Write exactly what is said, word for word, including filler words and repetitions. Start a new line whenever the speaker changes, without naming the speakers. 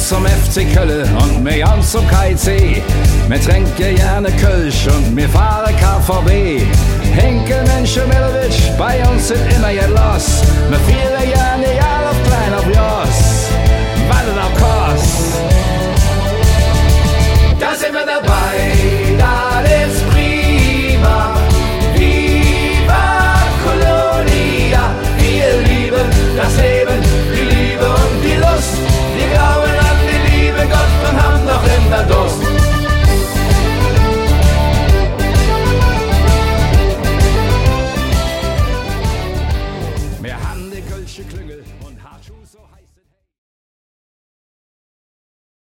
gehst zum F C Köln und mir Jans zum K I C. Wir trinken gerne Kölsch und wir fahren K V B. Henken und Schumilowitsch, bei uns sind immer jetzt los. Wir feiern gerne Jahr auf kleiner Bjas.